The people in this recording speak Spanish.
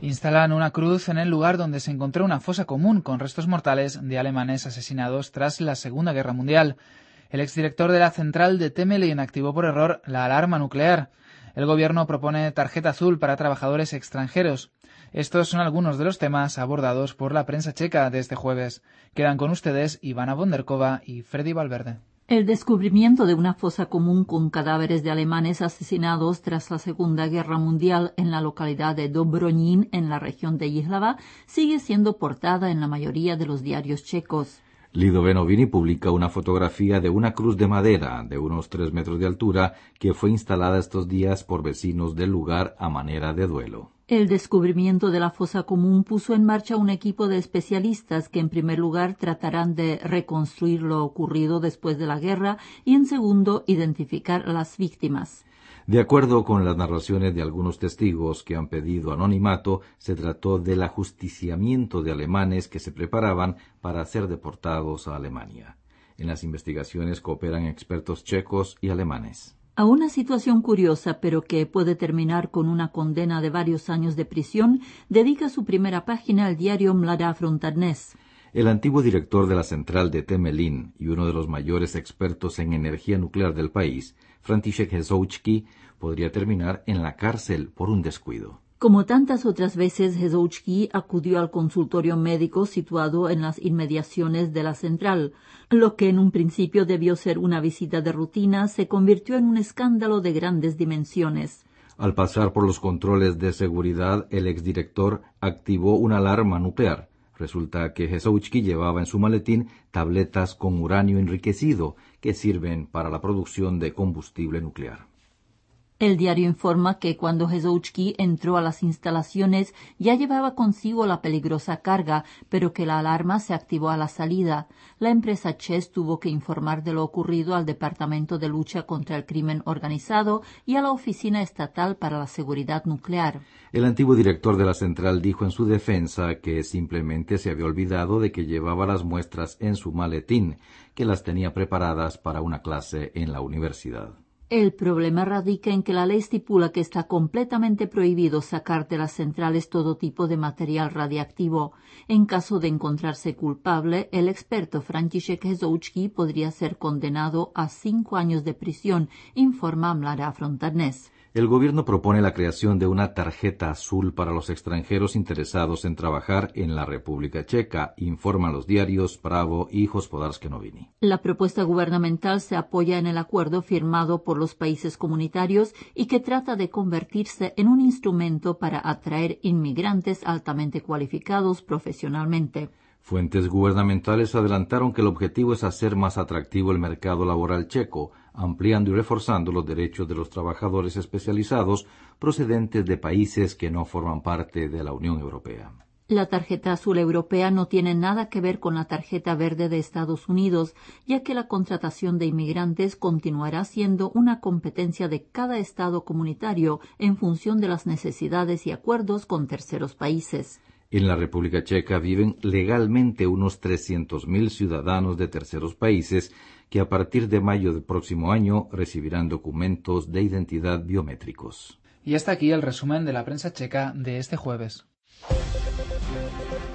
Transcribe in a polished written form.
Instalan una cruz en el lugar donde se encontró una fosa común con restos mortales de alemanes asesinados tras la Segunda Guerra Mundial. El exdirector de la central de Temelín activó por error la alarma nuclear. El gobierno propone tarjeta azul para trabajadores extranjeros. Estos son algunos de los temas abordados por la prensa checa de este jueves. Quedan con ustedes Ivana Bonderkova y Freddy Valverde. El descubrimiento de una fosa común con cadáveres de alemanes asesinados tras la Segunda Guerra Mundial en la localidad de Dobronín, en la región de Jihlava, sigue siendo portada en la mayoría de los diarios checos. Lido Benovini publica una fotografía de una cruz de madera de unos 3 metros de altura que fue instalada estos días por vecinos del lugar a manera de duelo. El descubrimiento de la fosa común puso en marcha un equipo de especialistas que en primer lugar tratarán de reconstruir lo ocurrido después de la guerra y en segundo identificar a las víctimas. De acuerdo con las narraciones de algunos testigos que han pedido anonimato, se trató del ajusticiamiento de alemanes que se preparaban para ser deportados a Alemania. En las investigaciones cooperan expertos checos y alemanes. A una situación curiosa, pero que puede terminar con una condena de varios años de prisión, dedica su primera página al diario Mladá Fronta Dnes. El antiguo director de la central de Temelín y uno de los mayores expertos en energía nuclear del país, František Hezoučký, podría terminar en la cárcel por un descuido. Como tantas otras veces, Hezoučký acudió al consultorio médico situado en las inmediaciones de la central. Lo que en un principio debió ser una visita de rutina se convirtió en un escándalo de grandes dimensiones. Al pasar por los controles de seguridad, el exdirector activó una alarma nuclear. Resulta que Hezoučký llevaba en su maletín tabletas con uranio enriquecido que sirven para la producción de combustible nuclear. El diario informa que cuando Hezoučký entró a las instalaciones ya llevaba consigo la peligrosa carga, pero que la alarma se activó a la salida. La empresa ČEZ tuvo que informar de lo ocurrido al Departamento de Lucha contra el Crimen Organizado y a la Oficina Estatal para la Seguridad Nuclear. El antiguo director de la central dijo en su defensa que simplemente se había olvidado de que llevaba las muestras en su maletín, que las tenía preparadas para una clase en la universidad. El problema radica en que la ley estipula que está completamente prohibido sacar de las centrales todo tipo de material radiactivo. En caso de encontrarse culpable, el experto František Hezoučký podría ser condenado a 5 años de prisión, informa Mladá Fronta Dnes. El gobierno propone la creación de una tarjeta azul para los extranjeros interesados en trabajar en la República Checa, informan los diarios Pravo y Hospodářské noviny. La propuesta gubernamental se apoya en el acuerdo firmado por los países comunitarios y que trata de convertirse en un instrumento para atraer inmigrantes altamente cualificados profesionalmente. Fuentes gubernamentales adelantaron que el objetivo es hacer más atractivo el mercado laboral checo, ampliando y reforzando los derechos de los trabajadores especializados procedentes de países que no forman parte de la Unión Europea. La tarjeta azul europea no tiene nada que ver con la tarjeta verde de Estados Unidos, ya que la contratación de inmigrantes continuará siendo una competencia de cada Estado comunitario en función de las necesidades y acuerdos con terceros países. En la República Checa viven legalmente unos 300.000 ciudadanos de terceros países que a partir de mayo del próximo año recibirán documentos de identidad biométricos. Y hasta aquí el resumen de la prensa checa de este jueves.